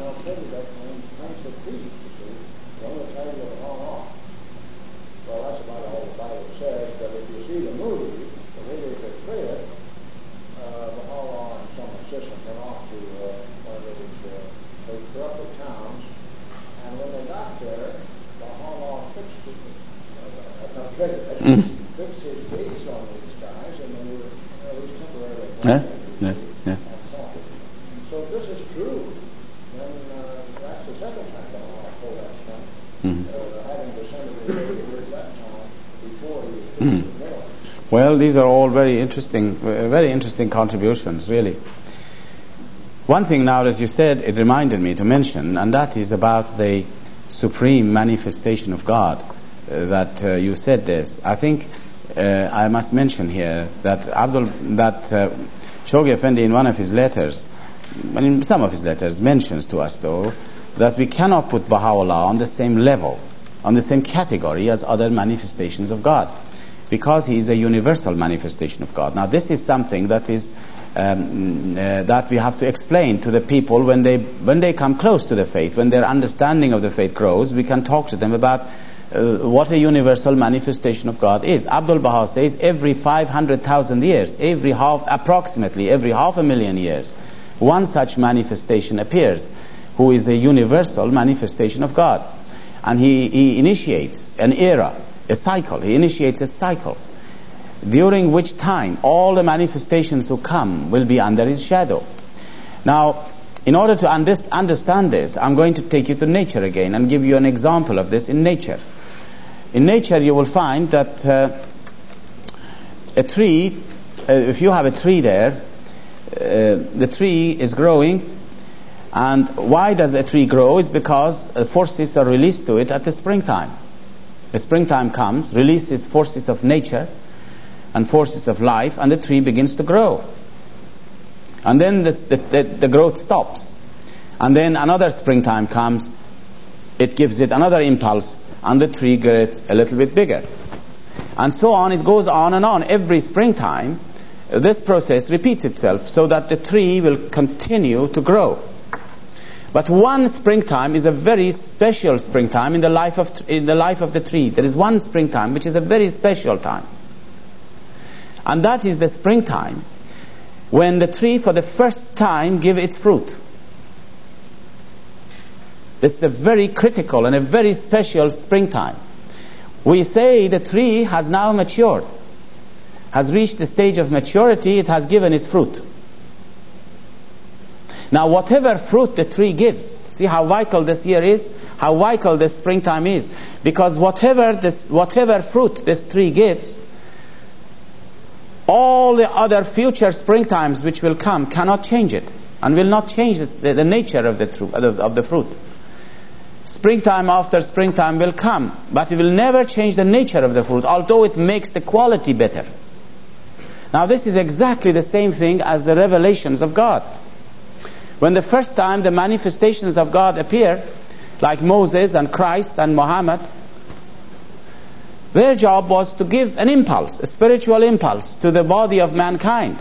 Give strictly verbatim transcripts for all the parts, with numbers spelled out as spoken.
don't tell you that when Prince of Peace, you see. They only tell you to hang on. Well, that's about all the Bible says, but if you see the movie, the way they portray it, uh, Baha'u'llah and some assistant went off to uh, one of those, uh, those corrupted towns, and when they got there, Baha'u'llah fixed his, uh, not fixed, mm. fixed his gaze on these guys, and they were at least temporarily yes, yes, yes. So if this is true, then uh, that's the second time Baha'u'llah told that stuff. Mm-hmm. Uh, having descended the way at that time before he was mm-hmm. born. Well, these are all very interesting, uh, very interesting contributions, really. One thing now that you said, it reminded me to mention, and that is about the supreme manifestation of God. Uh, that uh, you said this. I think uh, I must mention here that Abdul, that uh, Shoghi Effendi in one of his letters, and in some of his letters, mentions to us though that we cannot put Baha'u'llah on the same level, on the same category as other manifestations of God, because he is a universal manifestation of God. Now this is something that is um, uh, that we have to explain to the people when they when they come close to the faith, when their understanding of the faith grows. We can talk to them about uh, what a universal manifestation of God is. Abdul Baha says every five hundred thousand years, every half, approximately every half a million years, one such manifestation appears, who is a universal manifestation of God. And he, he initiates an era, a cycle. He initiates a cycle, during which time all the manifestations who come will be under his shadow. Now, in order to underst- understand this, I'm going to take you to nature again and give you an example of this in nature. In nature, you will find that uh, a tree, uh, if you have a tree there, uh, the tree is growing. And why does a tree grow? It's because uh, forces are released to it at the springtime. The springtime comes, releases forces of nature and forces of life, and the tree begins to grow. And then this, the, the, the growth stops. And then another springtime comes, it gives it another impulse, and the tree gets a little bit bigger. And so on, it goes on and on. Every springtime, uh, this process repeats itself so that the tree will continue to grow. But one springtime is a very special springtime in the life of in the life of the tree. There is one springtime which is a very special time. And that is the springtime when the tree for the first time gives its fruit. This is a very critical and a very special springtime. We say the tree has now matured, has reached the stage of maturity, it has given its fruit. Now, whatever fruit the tree gives, see how vital this year is, how vital this springtime is, because whatever this, whatever fruit this tree gives, all the other future springtimes which will come cannot change it, and will not change this, the, the nature of the, tru- of the fruit. Springtime after springtime will come, but it will never change the nature of the fruit, although it makes the quality better. Now, this is exactly the same thing as the revelations of God. When the first time the manifestations of God appear, like Moses and Christ and Muhammad, their job was to give an impulse, a spiritual impulse to the body of mankind.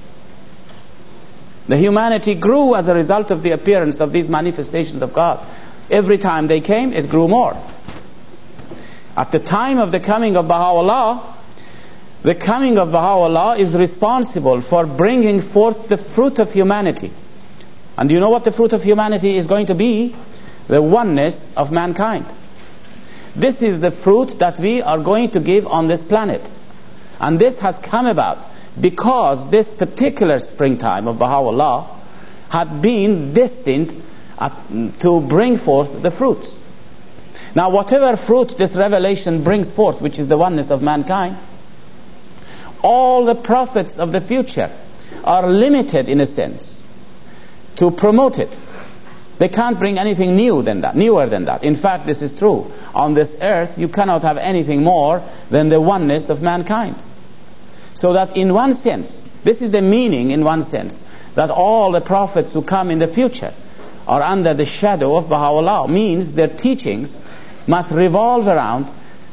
The humanity grew as a result of the appearance of these manifestations of God. Every time they came, it grew more. At the time of the coming of Baha'u'llah, the coming of Baha'u'llah is responsible for bringing forth the fruit of humanity. And do you know what the fruit of humanity is going to be? The oneness of mankind. This is the fruit that we are going to give on this planet. And this has come about because this particular springtime of Baha'u'llah had been destined at, to bring forth the fruits. Now, whatever fruit this revelation brings forth, which is the oneness of mankind, all the prophets of the future are limited in a sense to promote it. They can't bring anything new than that, newer than that. In fact, this is true. On this earth, you cannot have anything more than the oneness of mankind. So that in one sense, this is the meaning in one sense, that all the prophets who come in the future are under the shadow of Baha'u'llah. Means their teachings must revolve around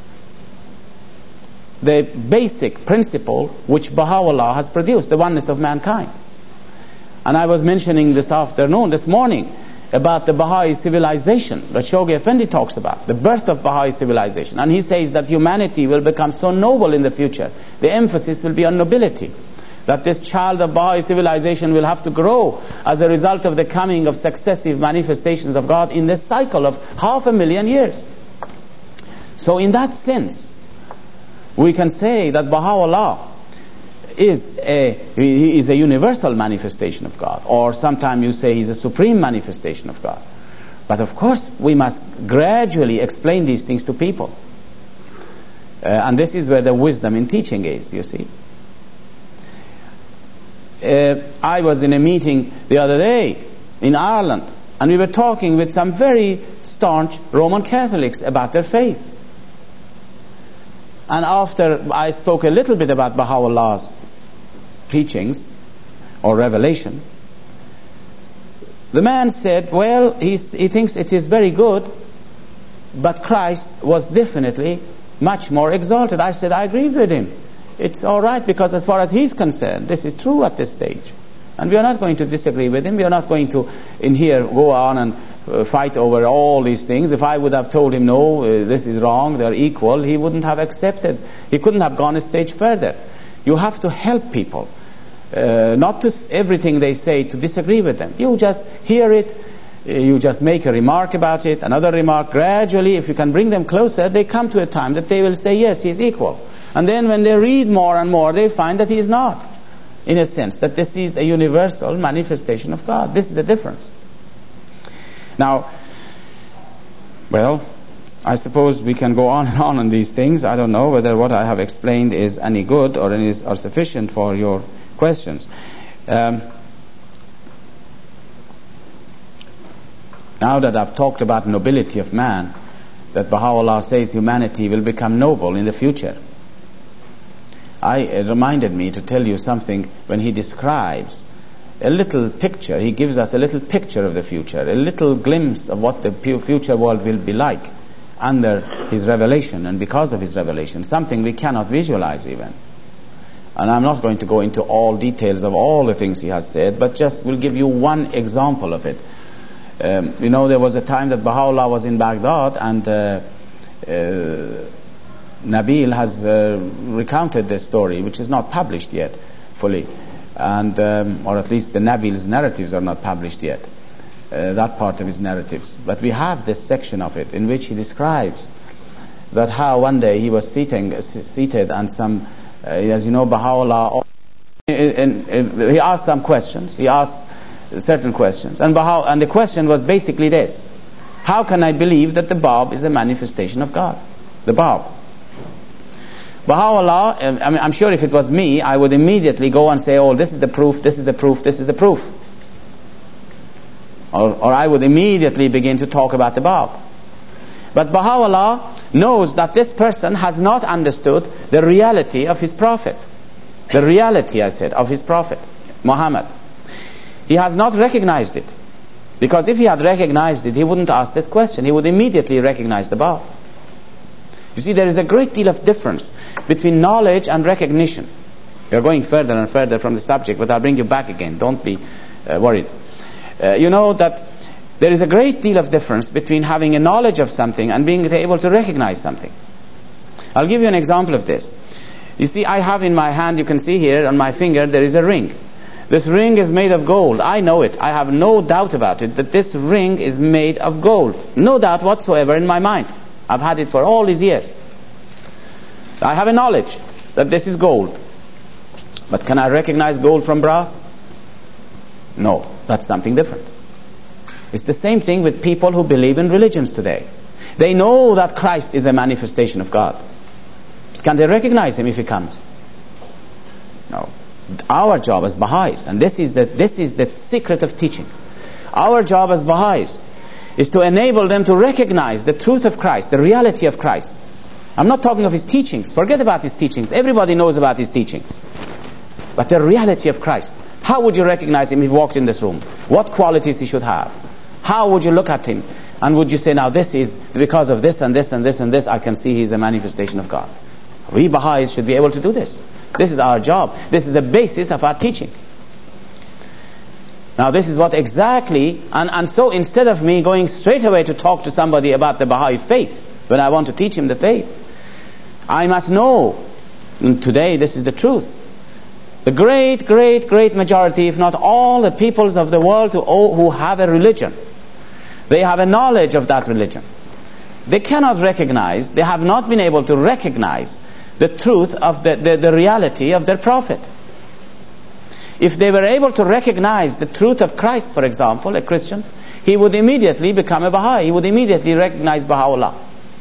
the basic principle which Baha'u'llah has produced, the oneness of mankind. And I was mentioning this afternoon, this morning, about the Baha'i civilization that Shoghi Effendi talks about, the birth of Baha'i civilization. And he says that humanity will become so noble in the future. The emphasis will be on nobility. That this child of Baha'i civilization will have to grow as a result of the coming of successive manifestations of God in this cycle of half a million years. So in that sense, we can say that Baha'u'llah is a, he is a universal manifestation of God, or sometimes you say he's a supreme manifestation of God. But of course we must gradually explain these things to people, uh, and this is where the wisdom in teaching is, you see. uh, I was in a meeting the other day in Ireland, and we were talking with some very staunch Roman Catholics about their faith. And after I spoke a little bit about Baha'u'llah's teachings or revelation, the man said, well, he's, he thinks it is very good, but Christ was definitely much more exalted. I said, I agree with him. It's all right, because as far as he's concerned, this is true at this stage. And we are not going to disagree with him. We are not going to, in here, go on and uh, fight over all these things. If I would have told him, no, uh, this is wrong, they're equal, he wouldn't have accepted. He couldn't have gone a stage further. You have to help people. Uh, not to everything they say to disagree with them. You just hear it, you just make a remark about it, another remark. Gradually, if you can bring them closer, they come to a time that they will say, yes, he is equal. And then when they read more and more, they find that he is not, in a sense, that this is a universal manifestation of God. This is the difference. Now, well, I suppose we can go on and on on these things. I don't know whether what I have explained is any good or is or sufficient for your questions. Um, now that I've talked about nobility of man, that Baha'u'llah says humanity will become noble in the future, I, it reminded me to tell you something when he describes a little picture. He gives us a little picture of the future, a little glimpse of what the future world will be like under his revelation and because of his revelation, something we cannot visualize even. And I'm not going to go into all details of all the things he has said, but just will give you one example of it. Um, you know, there was a time that Baha'u'llah was in Baghdad, and uh, uh, Nabil has uh, recounted this story, which is not published yet fully, and um, or at least the Nabil's narratives are not published yet, uh, that part of his narratives. But we have this section of it in which he describes that how one day he was sitting, uh, seated and some Uh, as you know, Baha'u'llah, and, and he asked some questions. He asked certain questions, and Baha, and the question was basically this: how can I believe that the Bab is a manifestation of God? The Bab. Baha'u'llah, I mean, I'm sure if it was me, I would immediately go and say, "Oh, this is the proof. This is the proof. This is the proof," or, or I would immediately begin to talk about the Bab. But Baha'u'llah knows that this person has not understood the reality of his prophet. The reality, I said, of his prophet, Muhammad. He has not recognized it. Because if he had recognized it, he wouldn't ask this question. He would immediately recognize the Bab. You see, there is a great deal of difference between knowledge and recognition. We are going further and further from the subject, but I'll bring you back again. Don't be uh, worried. Uh, you know that there is a great deal of difference between having a knowledge of something and being able to recognize something. I'll give you an example of this. You see, I have in my hand, you can see here on my finger, there is a ring. This ring is made of gold. I know it. I have no doubt about it that this ring is made of gold. No doubt whatsoever in my mind. I've had it for all these years. I have a knowledge that this is gold. But can I recognize gold from brass? No, that's something different. It's the same thing with people who believe in religions today. They know that Christ is a manifestation of God. Can they recognize him if he comes? No. Our job as Baha'is, and this is the, this is the secret of teaching. Our job as Baha'is is to enable them to recognize the truth of Christ, the reality of Christ. I'm not talking of his teachings. Forget about his teachings. Everybody knows about his teachings. But the reality of Christ. How would you recognize him if he walked in this room? What qualities he should have? How would you look at him? And would you say, now this is, because of this and this and this and this, I can see he's a manifestation of God. We Baha'is should be able to do this. This is our job. This is the basis of our teaching. Now this is what exactly, and, and so instead of me going straight away to talk to somebody about the Baha'i faith, when I want to teach him the faith, I must know, and today this is the truth, the great, great, great majority, if not all the peoples of the world who, who have a religion, they have a knowledge of that religion. They cannot recognize, they have not been able to recognize the truth of the, the, the reality of their prophet. If they were able to recognize the truth of Christ, for example, a Christian, he would immediately become a Baha'i. He would immediately recognize Baha'u'llah.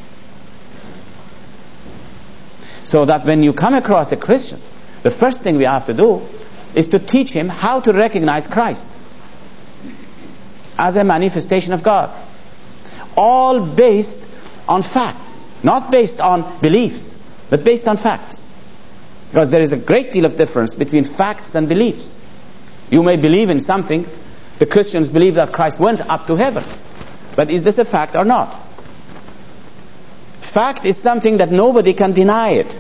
So that when you come across a Christian, the first thing we have to do is to teach him how to recognize Christ as a manifestation of God. All based on facts. Not based on beliefs, but based on facts. Because there is a great deal of difference between facts and beliefs. You may believe in something. The Christians believe that Christ went up to heaven. But is this a fact or not? Fact is something that nobody can deny it.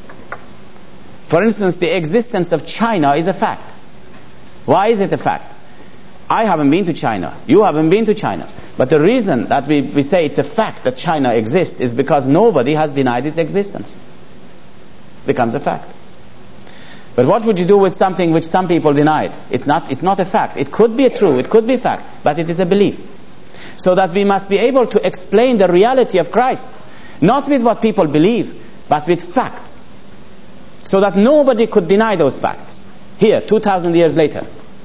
For instance, the existence of China is a fact. Why is it a fact? I haven't been to China. You haven't been to China. But the reason that we, we say it's a fact that China exists is because nobody has denied its existence. It becomes a fact. But what would you do with something which some people denied? It's not, it's not a fact. It could be a true, it could be a fact, but it is a belief. So that we must be able to explain the reality of Christ, not with what people believe, but with facts. So that nobody could deny those facts. Here, two thousand years later,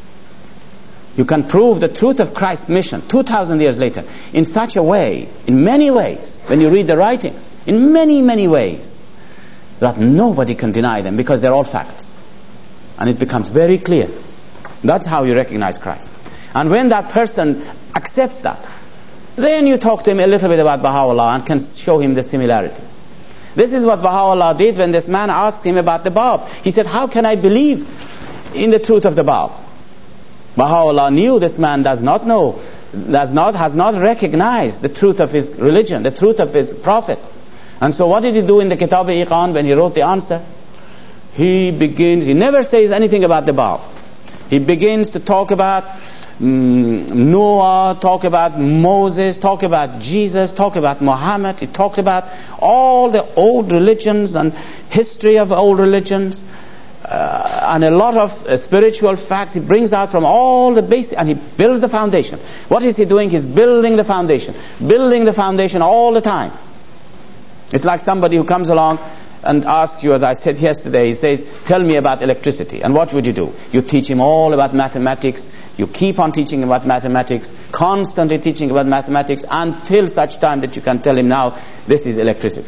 you can prove the truth of Christ's mission, two thousand years later, in such a way, in many ways, when you read the writings, in many, many ways, that nobody can deny them because they're all facts. And it becomes very clear. That's how you recognize Christ. And when that person accepts that, then you talk to him a little bit about Baha'u'llah and can show him the similarities. This is what Baha'u'llah did when this man asked him about the Bab. He said, how can I believe in the truth of the Bab? Baha'u'llah knew this man does not know, does not, has not recognized the truth of his religion, the truth of his prophet. And so what did he do in the Kitab-i-Iqan when he wrote the answer? He begins, he never says anything about the Bab. He begins to talk about mm, Noah, talk about Moses, talk about Jesus, talk about Muhammad. He talked about all the old religions and history of old religions uh, and a lot of uh, spiritual facts. He brings out from all the basic, and he builds the foundation. What is he doing? He's building the foundation. Building the foundation all the time. It's like somebody who comes along and asks you, as I said yesterday, he says, tell me about electricity. And what would you do? You teach him all about mathematics. You keep on teaching him about mathematics, constantly teaching about mathematics until such time that you can tell him, now, this is electricity.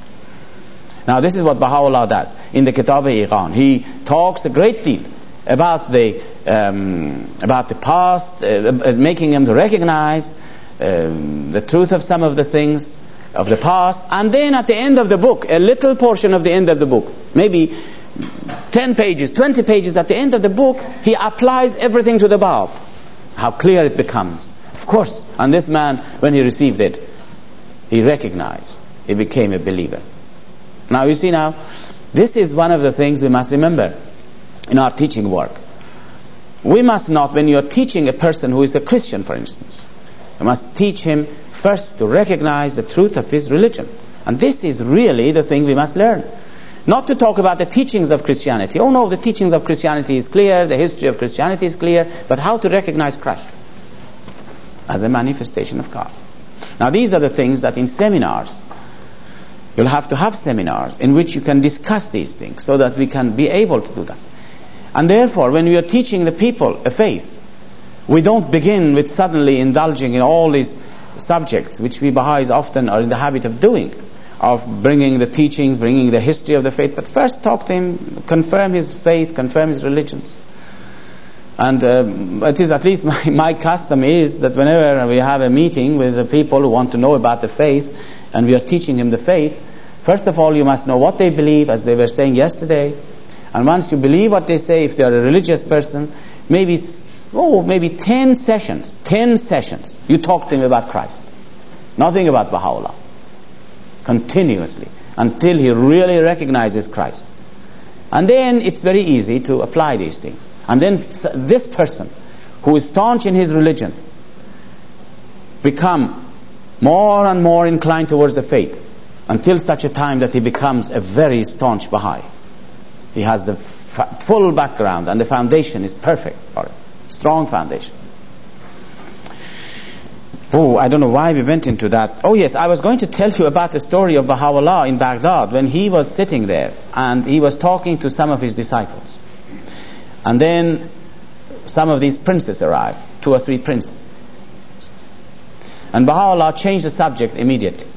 Now, this is what Baha'u'llah does in the Kitab-i-Iqan. He talks a great deal about the um, about the past, uh, making him to recognize um, the truth of some of the things of the past, and then at the end of the book, a little portion of the end of the book, maybe ten pages, twenty pages at the end of the book, he applies everything to the Bab. How clear it becomes. Of course, and this man, when he received it, he recognized, he became a believer. Now you see now, this is one of the things we must remember in our teaching work. We must not, when you are teaching a person who is a Christian, for instance, you must teach him first to recognize the truth of his religion. And this is really the thing we must learn. Not to talk about the teachings of Christianity. Oh no, the teachings of Christianity is clear, the history of Christianity is clear, but how to recognize Christ as a manifestation of God. Now these are the things that in seminars, you'll have to have seminars in which you can discuss these things so that we can be able to do that. And therefore, when we are teaching the people a faith, we don't begin with suddenly indulging in all these subjects which we Baha'is often are in the habit of doing, of bringing the teachings, bringing the history of the faith, but first talk to him, confirm his faith, confirm his religions. And uh, it is at least my, my custom is that whenever we have a meeting with the people who want to know about the faith and we are teaching him the faith, first of all you must know what they believe, as they were saying yesterday. And once you believe what they say, if they are a religious person, maybe oh, maybe ten sessions, ten sessions, you talk to him about Christ. Nothing about Baha'u'llah. Continuously, until he really recognizes Christ. And then it's very easy to apply these things. And then this person who is staunch in his religion, become more and more inclined towards the faith until such a time that he becomes a very staunch Baha'i. He has the f- full background and the foundation is perfect for it. Strong foundation. Oh, I don't know why we went into that. Oh yes, I was going to tell you about the story of Baha'u'llah in Baghdad when he was sitting there and he was talking to some of his disciples. And then some of these princes arrived, two or three princes. And Baha'u'llah changed the subject immediately.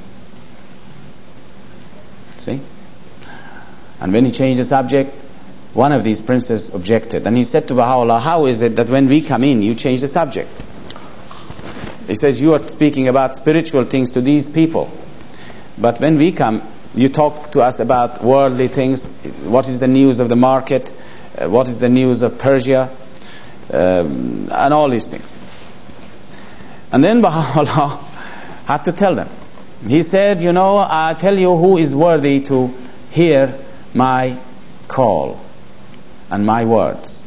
See? And when he changed the subject, one of these princes objected. And he said to Baha'u'llah, how is it that when we come in, you change the subject? He says, you are speaking about spiritual things to these people. But when we come, you talk to us about worldly things. What is the news of the market? Uh, what is the news of Persia? Um, and all these things. And then Baha'u'llah had to tell them. He said, you know, I tell you who is worthy to hear my call and my words.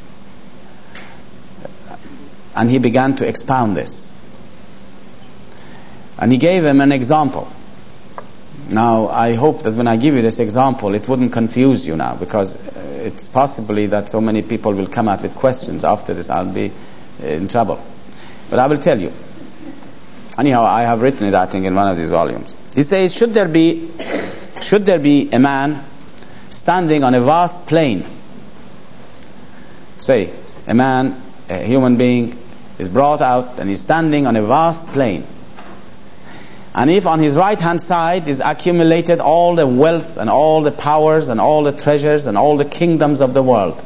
And he began to expound this. And he gave him an example. Now, I hope that when I give you this example, it wouldn't confuse you now, because it's possibly that so many people will come out with questions after this. I'll be in trouble. But I will tell you. Anyhow, I have written it, I think, in one of these volumes. He says, should there be, should there be a man standing on a vast plain? Say, a man, a human being, is brought out and he's standing on a vast plain. And if on his right hand side is accumulated all the wealth and all the powers and all the treasures and all the kingdoms of the world,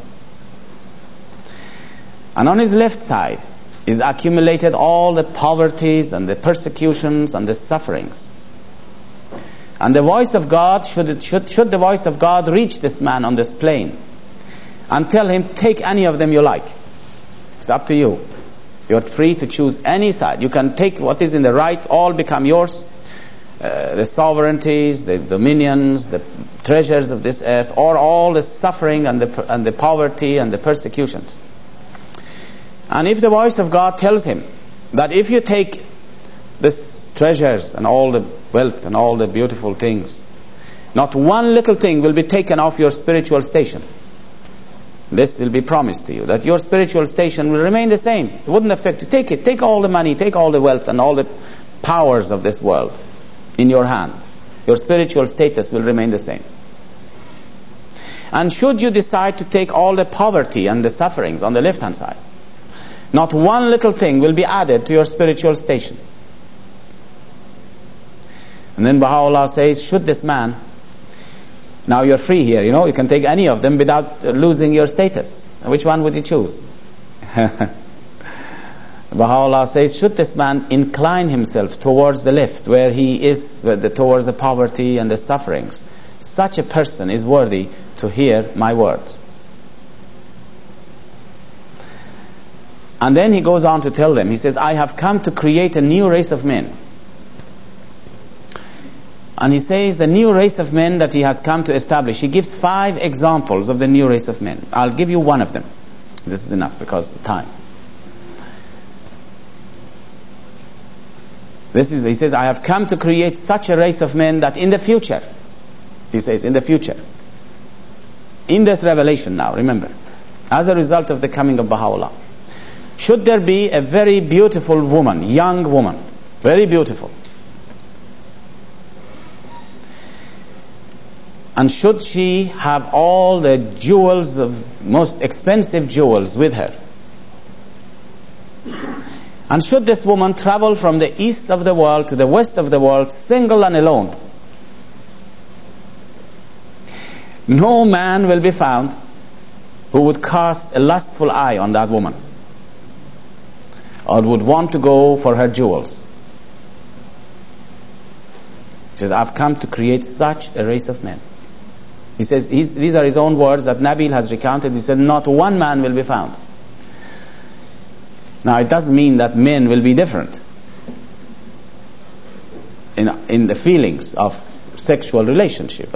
and on his left side is accumulated all the poverties and the persecutions and the sufferings, and the voice of God, should, it, should, should the voice of God reach this man on this plain and tell him, take any of them you like. It's up to you. You're free to choose any side. You can take what is in the right, all become yours. Uh, the sovereignties, the dominions, the treasures of this earth, or all the suffering and the, and the poverty and the persecutions. And if the voice of God tells him that if you take this treasures and all the wealth and all the beautiful things, not one little thing will be taken off your spiritual station. This will be promised to you, that your spiritual station will remain the same. It wouldn't affect you. Take it. Take all the money, take all the wealth and all the powers of this world in your hands. Your spiritual status will remain the same. And should you decide to take all the poverty and the sufferings on the left hand side, not one little thing will be added to your spiritual station. And then Baha'u'llah says, should this man, now you're free here, you know, you can take any of them without losing your status. Which one would you choose? Baha'u'llah says, should this man incline himself towards the left, where he is the, towards the poverty and the sufferings, such a person is worthy to hear my words. And then he goes on to tell them, he says, I have come to create a new race of men. And he says the new race of men that he has come to establish, he gives five examples of the new race of men. I'll give you one of them. This is enough because of time. This is, he says, I have come to create such a race of men that in the future, he says, in the future, in this revelation now, remember, as a result of the coming of Baha'u'llah, should there be a very beautiful woman, young woman, very beautiful, and should she have all the jewels, of most expensive jewels with her, and should this woman travel from the east of the world to the west of the world, single and alone, no man will be found who would cast a lustful eye on that woman or would want to go for her jewels. He says, I've come to create such a race of men. He says, he's, these are his own words that Nabil has recounted. He said, not one man will be found. Now, it doesn't mean that men will be different in, in the feelings of sexual relationship.